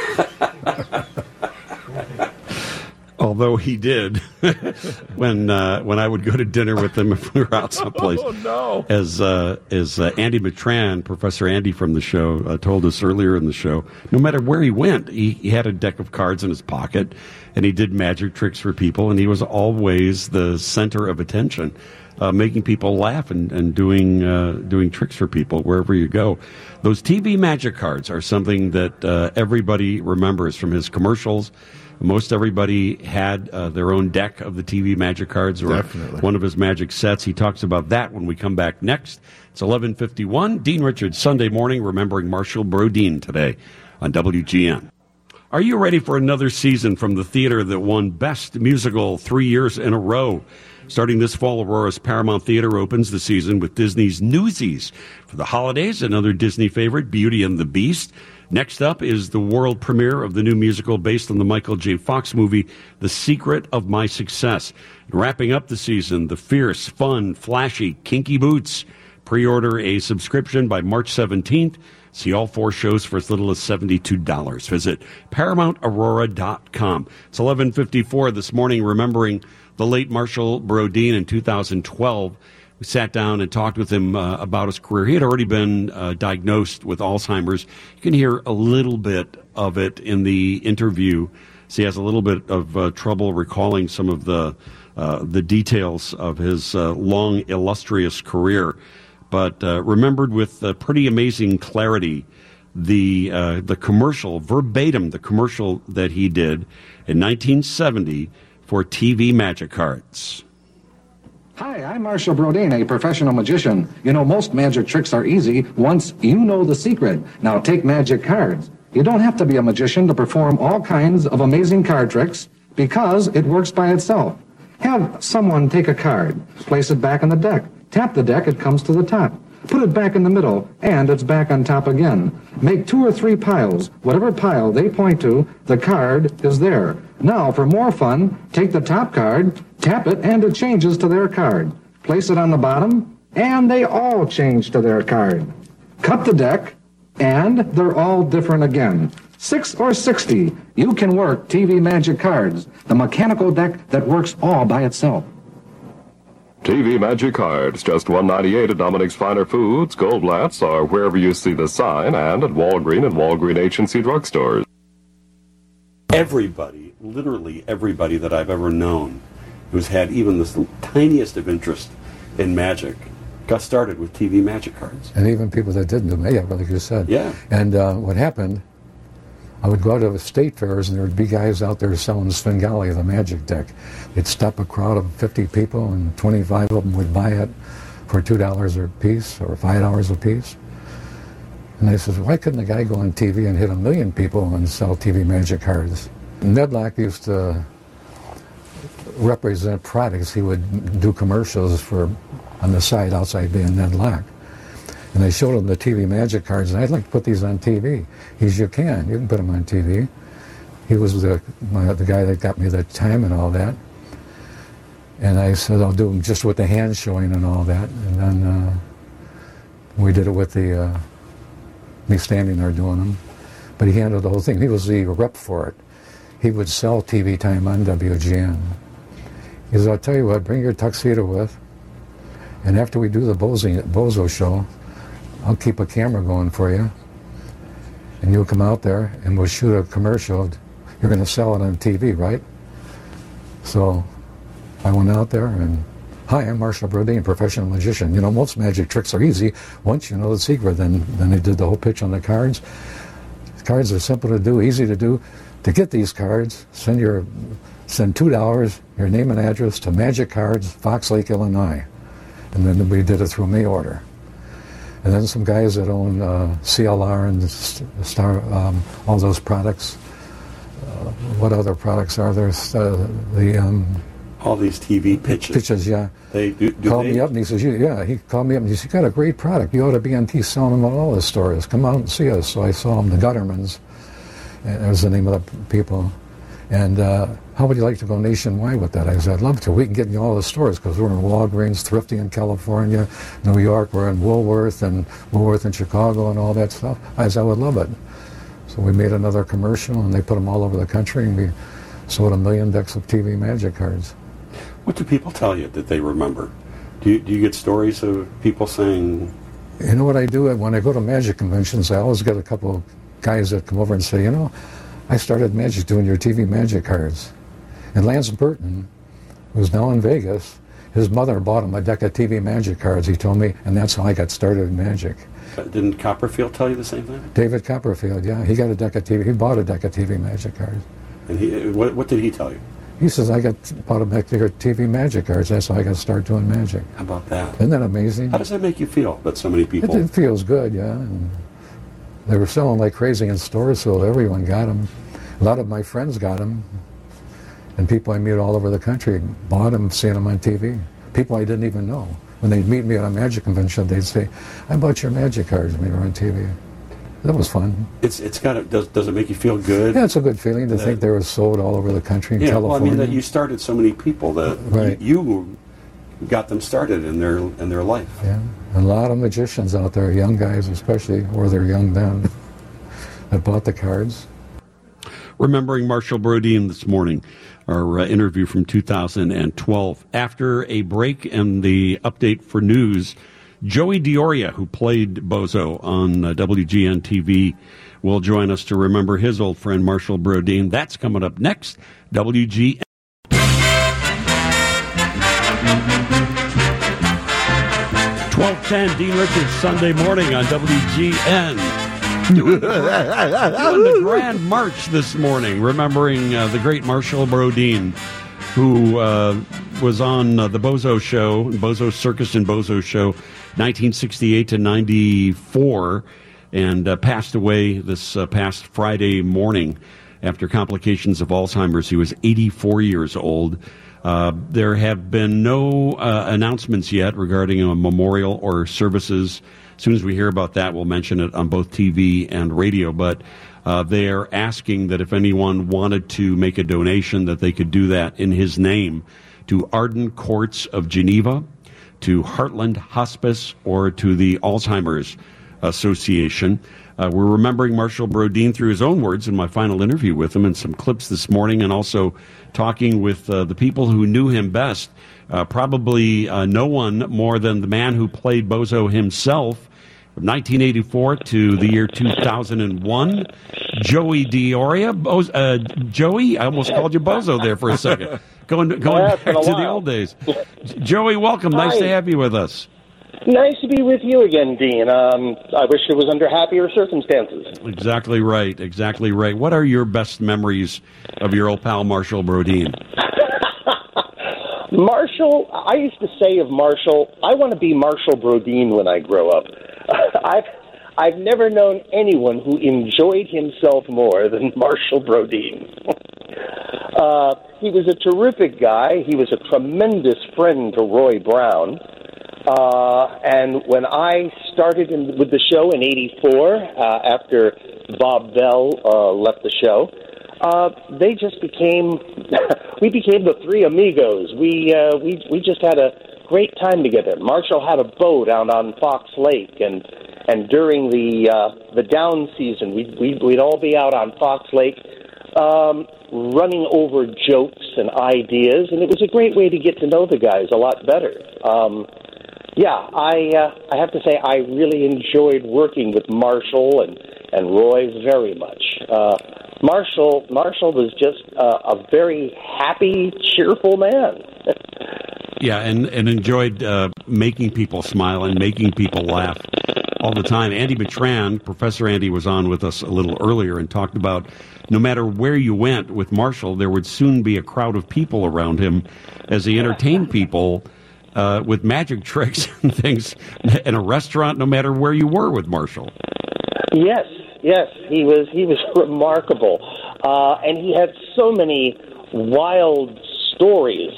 Although he did, when I would go to dinner with him if we were out someplace. Oh no! As Andy Matran, Professor Andy from the show, told us earlier in the show, no matter where he went, he had a deck of cards in his pocket, and he did magic tricks for people, and he was always the center of attention, making people laugh and doing tricks for people wherever you go. Those TV magic cards are something that everybody remembers from his commercials. Most everybody had their own deck of the TV magic cards or one of his magic sets. He talks about that when we come back next. It's 11:51. Dean Richards, Sunday morning, remembering Marshall Brodeen today on WGN. Are you ready for another season from the theater that won Best Musical 3 years in a row? Starting this fall, Aurora's Paramount Theater opens the season with Disney's Newsies. For the holidays, another Disney favorite, Beauty and the Beast. Next up is the world premiere of the new musical based on the Michael J. Fox movie, The Secret of My Success. And wrapping up the season, the fierce, fun, flashy Kinky Boots. Pre-order a subscription by March 17th. See all 4 shows for as little as $72. Visit ParamountAurora.com. It's 11:54 this morning, remembering the late Marshall Brodeen in 2012. We sat down and talked with him about his career. He had already been diagnosed with Alzheimer's. You can hear a little bit of it in the interview. So he has a little bit of trouble recalling some of the details of his long, illustrious career. But remembered with pretty amazing clarity the commercial, verbatim, the commercial that he did in 1970 for TV Magic Cards. Hi, I'm Marshall Brodeen, a professional magician. You know, most magic tricks are easy once you know the secret. Now take magic cards. You don't have to be a magician to perform all kinds of amazing card tricks because it works by itself. Have someone take a card, place it back in the deck. Tap the deck, it comes to the top. Put it back in the middle, and it's back on top again. Make 2 or 3 piles. Whatever pile they point to, the card is there. Now, for more fun, take the top card, tap it, and it changes to their card. Place it on the bottom, and they all change to their card. Cut the deck, and they're all different again. 6 or 60, you can work TV Magic Cards, the mechanical deck that works all by itself. TV Magic Cards, just $1.98 at Dominic's Finer Foods, Goldblatt's, or wherever you see the sign, and at Walgreen and Walgreen Agency drugstores. Everybody, literally everybody that I've ever known who's had even the tiniest of interest in magic got started with TV Magic Cards. And even people that didn't do magic, like you said. Yeah. And what happened, I would go out to the state fairs, and there would be guys out there selling Svengali, the magic deck. They'd stop a crowd of 50 people, and 25 of them would buy it for $2 a piece or $5 a piece. And I said, why couldn't a guy go on TV and hit 1 million people and sell TV Magic Cards? Ned Lack used to represent products. He would do commercials for on the side outside being Ned Lack. And I showed him the TV Magic Cards, and I'd like to put these on TV. He said, you can put them on TV. He was the guy that got me the time and all that. And I said, I'll do them just with the hand showing and all that. And then we did it with me standing there doing them. But he handled the whole thing. He was the rep for it. He would sell TV time on WGN. He said, I'll tell you what, bring your tuxedo with, and after we do the Bozo show, I'll keep a camera going for you, and you'll come out there, and we'll shoot a commercial. You're going to sell it on TV, right? So I went out there, and hi, I'm Marshall Brodeen, professional magician. You know, most magic tricks are easy once you know the secret. Then they did the whole pitch on the cards. The cards are simple to do, easy to do. To get these cards, send $2, your name and address to Magic Cards, Fox Lake, Illinois. And then we did it through mail order. And then some guys that own CLR and Star, all those products. What other products are there? All these TV pitches. Pitches, yeah. They called me up and he says, he called me up and he said, you got a great product. You ought to be on TV selling them at all the stores. Come out and see us. So I saw them, the Guttermans. And that was the name of the people. And how would you like to go nationwide with that? I said, I'd love to. We can get in all the stores because we're in Walgreens, Thrifty in California, New York. We're in Woolworth in Chicago and all that stuff. I said, I would love it. So we made another commercial, and they put them all over the country, and we sold 1 million decks of TV Magic Cards. What do people tell you that they remember? Do you get stories of people saying... You know what I do? When I go to magic conventions, I always get a couple of guys that come over and say, I started magic doing your TV Magic Cards. And Lance Burton, who's now in Vegas, his mother bought him a deck of TV Magic Cards, he told me, and that's how I got started in magic. Didn't Copperfield tell you the same thing? David Copperfield, yeah. He got a deck of TV. He bought a deck of TV Magic Cards. And what did he tell you? He says, bought a deck of TV Magic Cards. That's how I got to start doing magic. How about that? Isn't that amazing? How does that make you feel that so many people... It feels good, yeah. And they were selling like crazy in stores, so everyone got them. A lot of my friends got them. And people I meet all over the country bought them, seeing them on TV. People I didn't even know. When they'd meet me at a magic convention, they'd say, I bought your magic cards when you were on TV. That was fun. It's got does it make you feel good? Yeah, it's a good feeling to think they were sold all over the country in California. Well, I mean that you started so many people that right. you got them started in their life. Yeah, a lot of magicians out there, young guys especially, or they're young then, that bought the cards. Remembering Marshall Brodeen this morning, our interview from 2012. After a break and the update for news, Joey Dioria, who played Bozo on WGN TV, will join us to remember his old friend Marshall Brodeen. That's coming up next. WGN. 12:10, Dean Richards, Sunday morning on WGN. doing the Grand March this morning, remembering the great Marshall Brodin, who was on the Bozo Show, Bozo Circus and Bozo Show, 1968 to 94, and passed away this past Friday morning after complications of Alzheimer's. He was 84 years old. There have been no announcements yet regarding a memorial or services. As soon as we hear about that, we'll mention it on both TV and radio. But they are asking that if anyone wanted to make a donation, that they could do that in his name to Arden Courts of Geneva, to Heartland Hospice, or to the Alzheimer's Association. We're remembering Marshall Brodin through his own words in my final interview with him, and some clips this morning, and also talking with the people who knew him best. Probably no one more than the man who played Bozo himself from 1984 to the year 2001, Joey Dioria. Joey, I almost called you Bozo there for a second. Going back to the old days. Joey, welcome. Nice to have you with us. Nice to be with you again, Dean. I wish it was under happier circumstances. Exactly right. Exactly right. What are your best memories of your old pal Marshall Brodin? Marshall, I used to say of Marshall, I want to be Marshall Brodin when I grow up. I've never known anyone who enjoyed himself more than Marshall Brodin. He was a terrific guy. He was a tremendous friend to Roy Brown. And when I started with the show in '84, after Bob Bell left the show, they just became we became the three amigos. We just had a great time together. Marshall had a boat out on Fox Lake, and during the down season, we'd all be out on Fox Lake, running over jokes and ideas, and it was a great way to get to know the guys a lot better. I have to say I really enjoyed working with Marshall and Roy very much. Marshall was just a very happy, cheerful man. Yeah, and enjoyed making people smile and making people laugh all the time. Andy Bertrand, Professor Andy, was on with us a little earlier and talked about no matter where you went with Marshall, there would soon be a crowd of people around him as he entertained people with magic tricks and things in a restaurant, no matter where you were with Marshall. Yes, he was remarkable, and he had so many wild stories.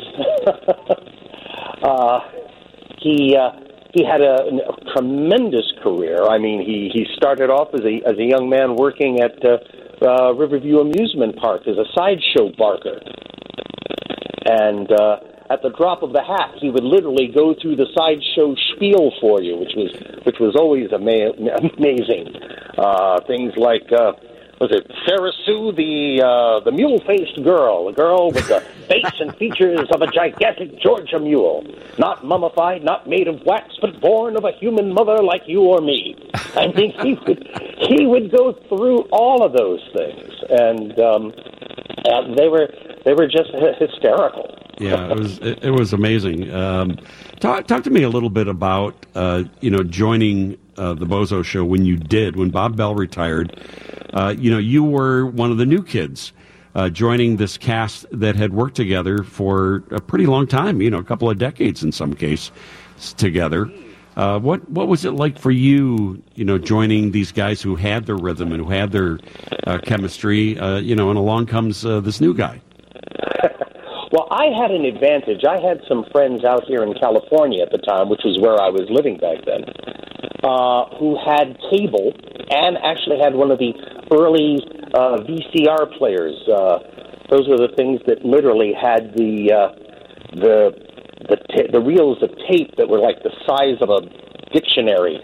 He had a tremendous career. I mean, he started off as a young man working at Riverview Amusement Park as a sideshow barker, and at the drop of the hat, he would literally go through the sideshow spiel for you, which was always amazing. Things like, was it Sarah Sue, the mule-faced girl, a girl with the face and features of a gigantic Georgia mule, not mummified, not made of wax, but born of a human mother like you or me. I mean, he would go through all of those things, and they were just hysterical. Yeah, it was amazing. Talk to me a little bit about joining the Bozo Show when Bob Bell retired. You were one of the new kids joining this cast that had worked together for a pretty long time. A couple of decades in some case together. What was it like for you? Joining these guys who had their rhythm and who had their chemistry. And along comes this new guy. Well, I had an advantage. I had some friends out here in California at the time, which was where I was living back then, who had cable and actually had one of the early VCR players. Those were the things that literally had the reels of tape that were like the size of a dictionary,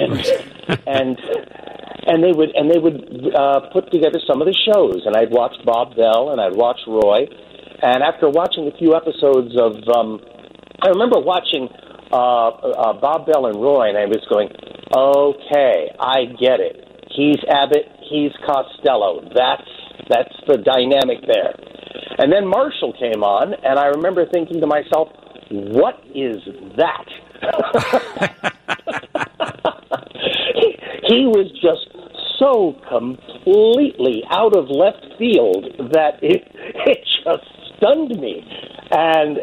and they would put together some of the shows. And I'd watch Bob Bell and I'd watch Roy. And after watching a few episodes of, I remember watching Bob Bell and Roy, and I was going, okay, I get it. He's Abbott, he's Costello. That's the dynamic there. And then Marshall came on, and I remember thinking to myself, what is that? He was just so completely out of left field that it just stunned me. And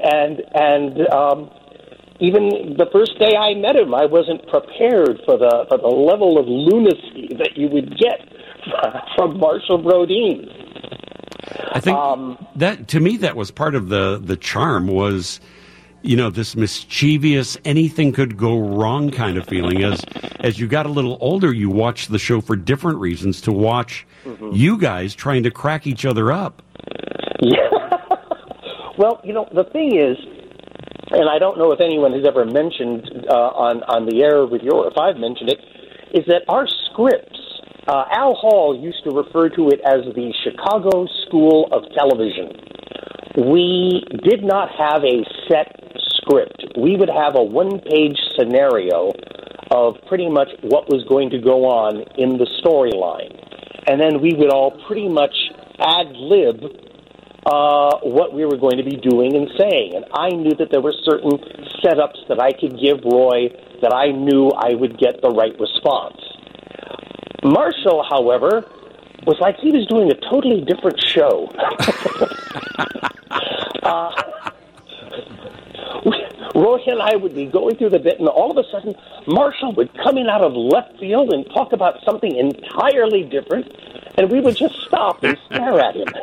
even the first day I met him, I wasn't prepared for the level of lunacy that you would get from Marshall Brodeen. I think that, to me, that was part of the charm, was, this mischievous, anything could go wrong kind of feeling. As you got a little older, you watched the show for different reasons, to watch you guys trying to crack each other up. Yeah. Well, the thing is, and I don't know if anyone has ever mentioned on the air with you, or if I've mentioned it, is that our scripts, Al Hall used to refer to it as the Chicago School of Television. We did not have a set script. We would have a one-page scenario of pretty much what was going to go on in the storyline. And then we would all pretty much ad-lib what we were going to be doing and saying. And I knew that there were certain setups that I could give Roy that I knew I would get the right response. Marshall, however, was like he was doing a totally different show. Roy and I would be going through the bit, and all of a sudden, Marshall would come in out of left field and talk about something entirely different, and we would just stop and stare at him.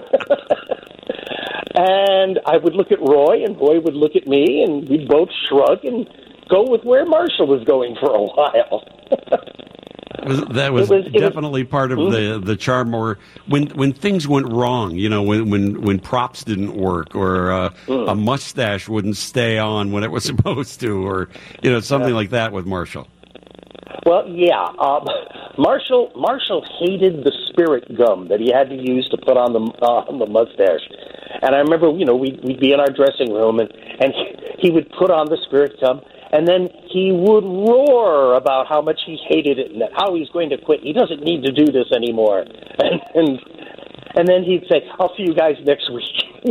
And I would look at Roy, and Roy would look at me, and we'd both shrug and go with where Marshall was going for a while. That was definitely part of the charm. Or when things went wrong, when props didn't work, or a mustache wouldn't stay on when it was supposed to, or something like that with Marshall. Well, yeah, Marshall hated the spirit gum that he had to use to put on the mustache. And I remember, we'd be in our dressing room, and he would put on the spirit gum. And then he would roar about how much he hated it and how he's going to quit. He doesn't need to do this anymore. And then he'd say, "I'll see you guys next week."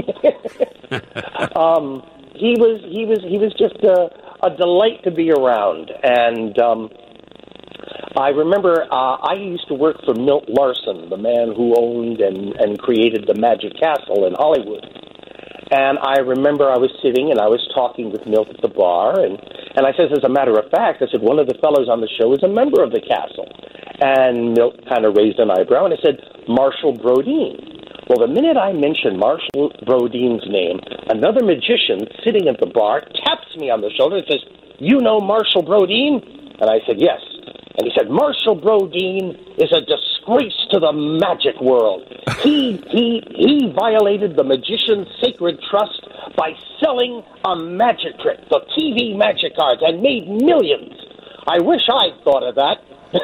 He was just a delight to be around. And I remember I used to work for Milt Larson, the man who owned and created the Magic Castle in Hollywood. And I remember I was sitting and I was talking with Milt at the bar, and I said, as a matter of fact, I said, one of the fellows on the show is a member of the castle. And Milt kind of raised an eyebrow, and I said, Marshall Brodeen. Well, the minute I mentioned Marshall Brodeen's name, another magician sitting at the bar taps me on the shoulder and says, "You know Marshall Brodeen?" And I said, "Yes." And he said, "Marshall Brodeen is a disgrace to the magic world. He violated the magician's sacred trust by selling a magic trick, the TV magic cards, and made millions. I wish I'd thought of that."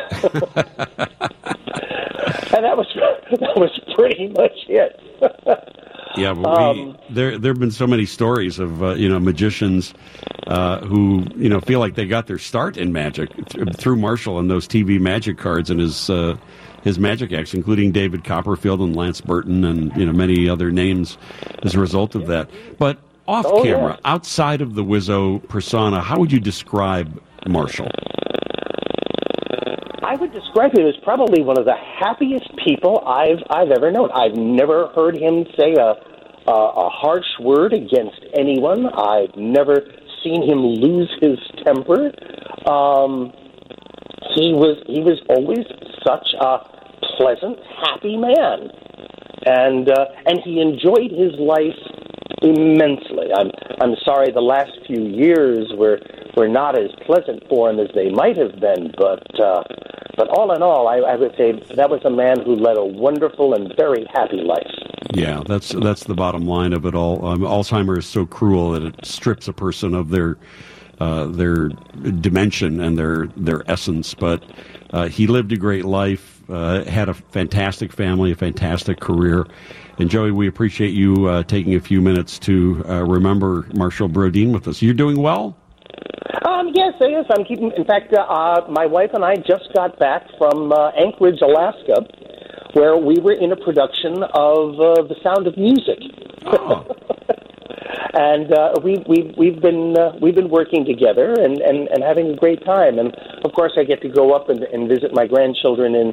And that was pretty much it. Yeah, but there have been so many stories of magicians who feel like they got their start in magic through Marshall and those TV magic cards and his magic acts, including David Copperfield and Lance Burton and many other names as a result of that. But off camera, outside of the Wizzo persona, how would you describe Marshall? I would describe him as probably one of the happiest people I've ever known. I've never heard him say a harsh word against anyone. I've never seen him lose his temper. He was always such a pleasant, happy man, and he enjoyed his life immensely. I'm sorry the last few years were not as pleasant for him as they might have been, but all in all, I would say that was a man who led a wonderful and very happy life. Yeah, that's the bottom line of it all. Alzheimer's is so cruel that it strips a person of their dimension and their essence. But he lived a great life, had a fantastic family, a fantastic career. And Joey, we appreciate you taking a few minutes to remember Marshall Brodeen with us. You're doing well? Yes. I'm keeping. In fact, my wife and I just got back from Anchorage, Alaska, where we were in a production of The Sound of Music. Oh. And we've been working together and having a great time. And of course, I get to go up and visit my grandchildren in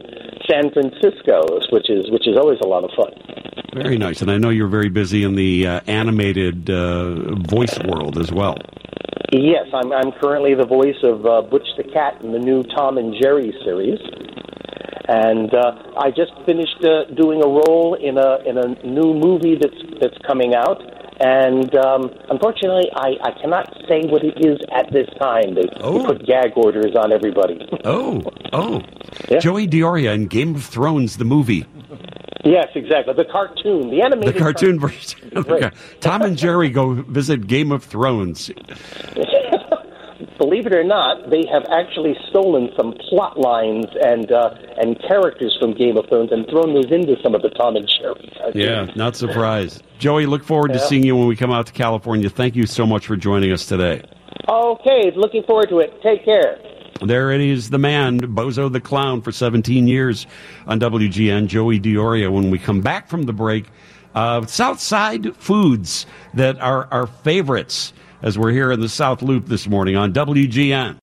San Francisco, which is always a lot of fun. Very nice. And I know you're very busy in the animated voice world as well. Yes, I'm currently the voice of Butch the Cat in the new Tom and Jerry series. And I just finished doing a role in a new movie that's coming out. And unfortunately, I cannot say what it is at this time. They put gag orders on everybody. Yeah. Joey Dioria in Game of Thrones, the movie. Yes, exactly. The cartoon, the animated cartoon version. Okay. Tom and Jerry go visit Game of Thrones. Believe it or not, they have actually stolen some plot lines and characters from Game of Thrones and thrown those into some of the Tom and Jerry cartoons. Yeah, not surprised. Joey, look forward to seeing you when we come out to California. Thank you so much for joining us today. Okay, looking forward to it. Take care. There it is, the man, Bozo the Clown, for 17 years on WGN, Joey Dioria. When we come back from the break, Southside foods that are our favorites as we're here in the South Loop this morning on WGN.